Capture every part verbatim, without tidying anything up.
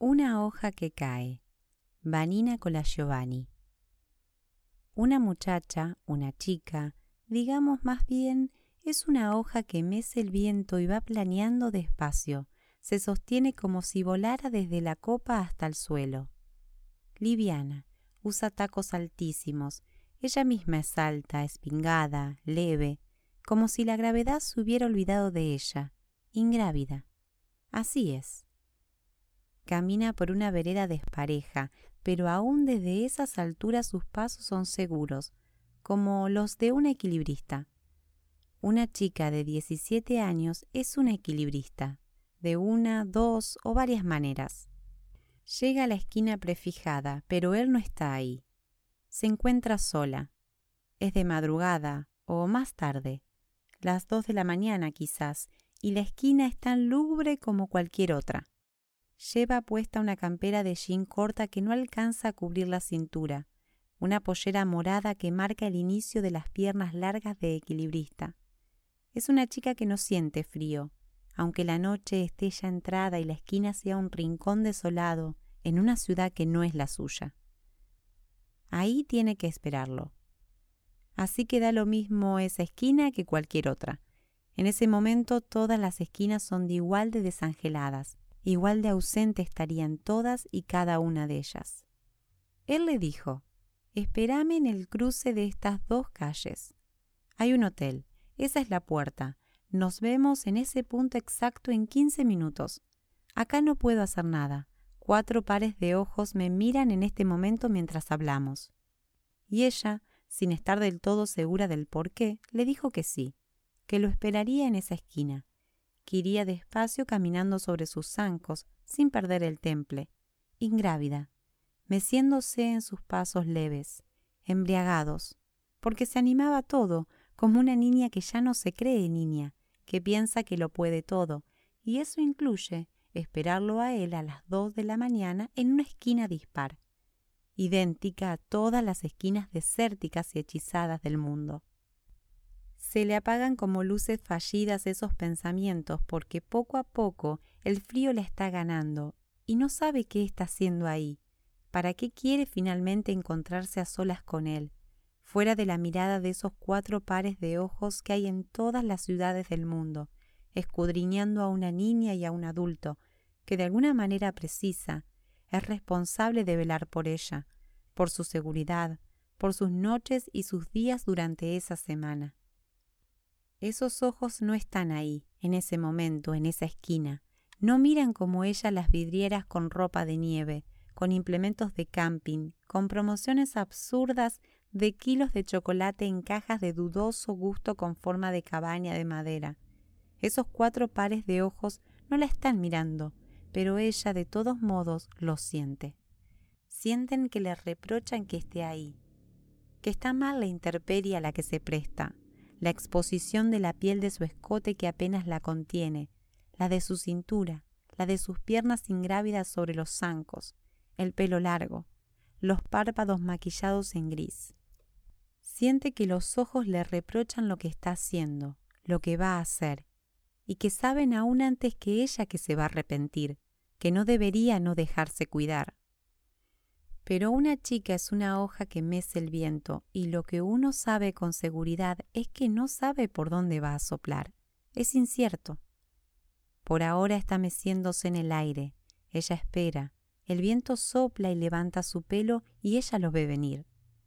Una hoja que cae. Vanina Colagiovanni. Una muchacha, una chica, digamos más bien, es una hoja que mece el viento y va planeando despacio. Se sostiene como si volara desde la copa hasta el suelo. Liviana, usa tacos altísimos. Ella misma es alta, espingada, leve, como si la gravedad se hubiera olvidado de ella, ingrávida. Así es. Camina por una vereda despareja, pero aún desde esas alturas sus pasos son seguros, como los de una equilibrista. Una chica de diecisiete años es una equilibrista, de una, dos o varias maneras. Llega a la esquina prefijada, pero él no está ahí. Se encuentra sola. Es de madrugada o más tarde, las dos de la mañana quizás, y la esquina es tan lúgubre como cualquier otra. Lleva puesta una campera de jean corta que no alcanza a cubrir la cintura, una pollera morada que marca el inicio de las piernas largas de equilibrista. Es una chica que no siente frío, aunque la noche esté ya entrada y la esquina sea un rincón desolado en una ciudad que no es la suya. Ahí tiene que esperarlo. Así que da lo mismo esa esquina que cualquier otra. En ese momento todas las esquinas son de igual de desangeladas. Igual de ausente estarían todas y cada una de ellas. Él le dijo, «Espérame en el cruce de estas dos calles. Hay un hotel, esa es la puerta. Nos vemos en ese punto exacto en quince minutos. Acá no puedo hacer nada. Cuatro pares de ojos me miran en este momento mientras hablamos». Y ella, sin estar del todo segura del porqué, le dijo que sí, que lo esperaría en esa esquina, que iría despacio caminando sobre sus zancos, sin perder el temple, ingrávida, meciéndose en sus pasos leves, embriagados, porque se animaba a todo, como una niña que ya no se cree niña, que piensa que lo puede todo, y eso incluye esperarlo a él a las dos de la mañana en una esquina dispar, idéntica a todas las esquinas desérticas y hechizadas del mundo. Se le apagan como luces fallidas esos pensamientos porque poco a poco el frío la está ganando y no sabe qué está haciendo ahí, para qué quiere finalmente encontrarse a solas con él, fuera de la mirada de esos cuatro pares de ojos que hay en todas las ciudades del mundo, escudriñando a una niña y a un adulto que de alguna manera precisa, es responsable de velar por ella, por su seguridad, por sus noches y sus días durante esa semana. Esos ojos no están ahí, en ese momento, en esa esquina. No miran como ella las vidrieras con ropa de nieve, con implementos de camping, con promociones absurdas de kilos de chocolate en cajas de dudoso gusto con forma de cabaña de madera. Esos cuatro pares de ojos no la están mirando, pero ella de todos modos los siente. Sienten que le reprochan que esté ahí, que está mal la intemperie a la que se presta, la exposición de la piel de su escote que apenas la contiene, la de su cintura, la de sus piernas ingrávidas sobre los zancos, el pelo largo, los párpados maquillados en gris. Siente que los ojos le reprochan lo que está haciendo, lo que va a hacer, y que saben aún antes que ella que se va a arrepentir, que no debería no dejarse cuidar. Pero una chica es una hoja que mece el viento y lo que uno sabe con seguridad es que no sabe por dónde va a soplar. Es incierto. Por ahora está meciéndose en el aire. Ella espera. El viento sopla y levanta su pelo y ella lo ve venir.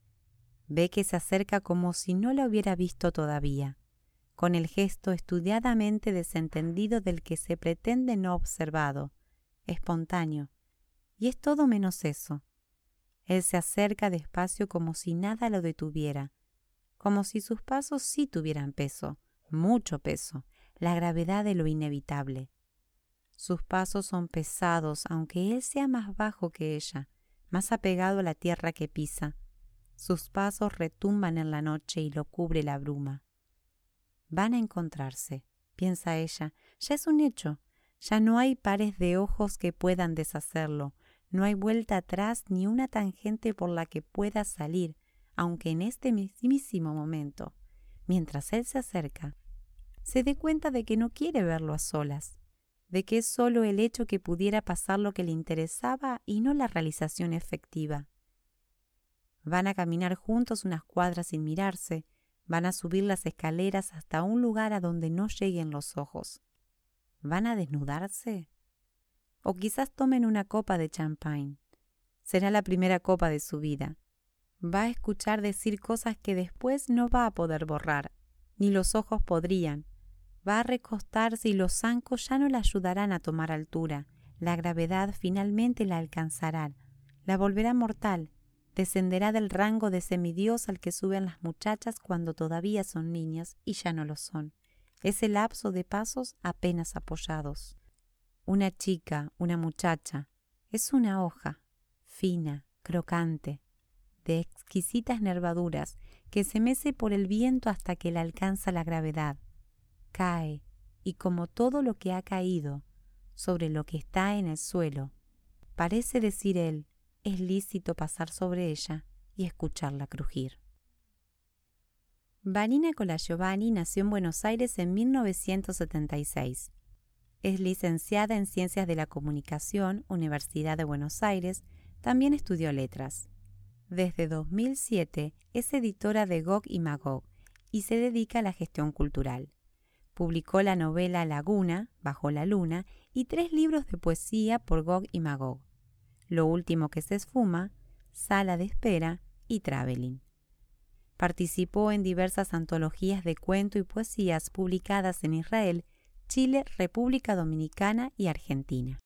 Ve que se acerca como si no la hubiera visto todavía, con el gesto estudiadamente desentendido del que se pretende no observado, espontáneo. Y es todo menos eso. Él se acerca despacio como si nada lo detuviera, como si sus pasos sí tuvieran peso, mucho peso, la gravedad de lo inevitable. Sus pasos son pesados, aunque él sea más bajo que ella, más apegado a la tierra que pisa. Sus pasos retumban en la noche y lo cubre la bruma. Van a encontrarse, piensa ella, ya es un hecho, ya no hay pares de ojos que puedan deshacerlo. No hay vuelta atrás ni una tangente por la que pueda salir, aunque en este mismísimo momento, mientras él se acerca, se dé cuenta de que no quiere verlo a solas. de que es solo el hecho que pudiera pasar lo que le interesaba y no la realización efectiva. Van a caminar juntos unas cuadras sin mirarse, van a subir las escaleras hasta un lugar a donde no lleguen los ojos. ¿Van a desnudarse? O quizás tomen una copa de champagne. Será la primera copa de su vida. Va a escuchar decir cosas que después no va a poder borrar, ni los ojos podrían. Va a recostarse y los zancos ya no la ayudarán a tomar altura. La gravedad finalmente la alcanzará, la volverá mortal, descenderá del rango de semidios al que suben las muchachas cuando todavía son niñas y ya no lo son. Ese lapso de pasos apenas apoyados. Una chica, una muchacha, es una hoja, fina, crocante, de exquisitas nervaduras, que se mece por el viento hasta que la alcanza la gravedad. Cae, y como todo lo que ha caído, sobre lo que está en el suelo, parece decir él, es lícito pasar sobre ella y escucharla crujir. Vanina Colagiovanni nació en Buenos Aires en mil novecientos setenta y seis. Es licenciada en Ciencias de la Comunicación, Universidad de Buenos Aires, también estudió letras. Desde dos mil siete es editora de Gog y Magog y se dedica a la gestión cultural. Publicó la novela Laguna, Bajo la Luna, y tres libros de poesía por Gog y Magog. Lo último que se esfuma, Sala de Espera y Traveling. Participó en diversas antologías de cuento y poesías publicadas en Israel, Chile, República Dominicana y Argentina.